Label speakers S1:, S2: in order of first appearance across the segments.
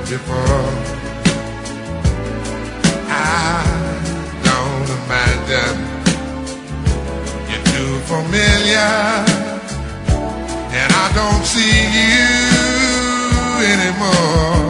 S1: before. I don't imagine you're too familiar, and I don't see you anymore.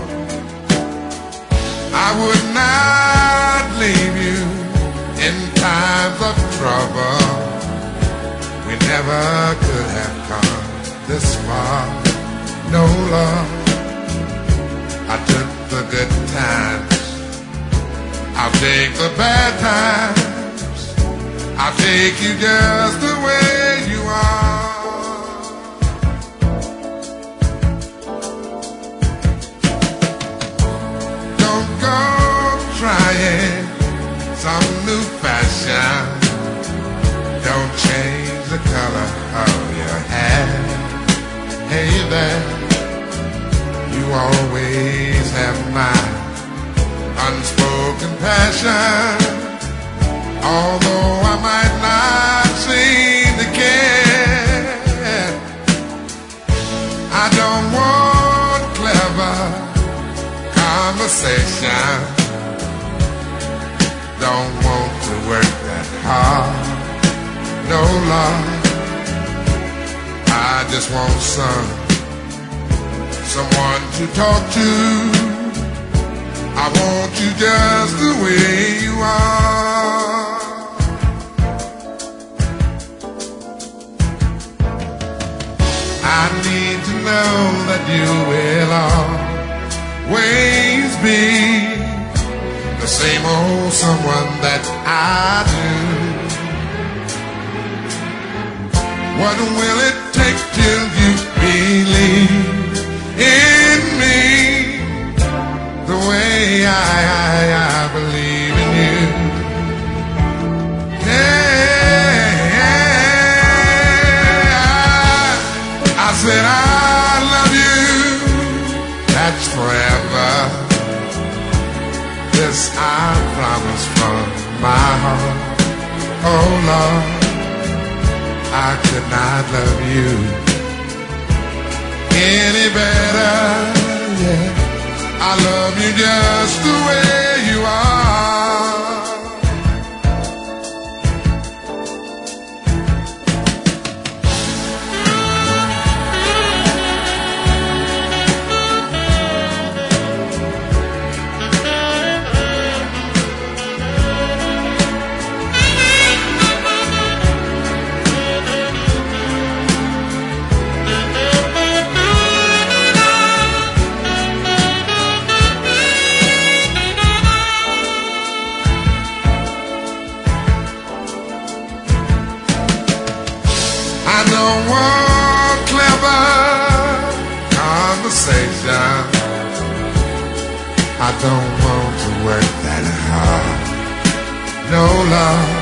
S1: I would not leave you in times of trouble. We never could have come this far. No, love, I took the good times, I'll take the bad times, I'll take you just the way you are. Don't go trying some new fashion, don't change the color of your hair. Hey there, you always have my unspoken passion. Although I might not seem to care, I don't want clever conversation, don't want to work that hard. No, love, I just want someone to talk to. I want you just the way you are. I need to know that you will always be the same old someone that I do. What will it take till you believe in me the way I believe in you? Yeah, I said I love you, that's forever. This I promise from my heart. Oh Lord, I could not love you any better, yeah. I love you just the way you are. I don't want clever conversation, I don't want to work that hard. No, love,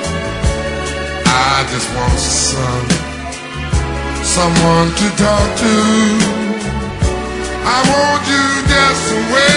S1: I just want someone to talk to. I want you just the way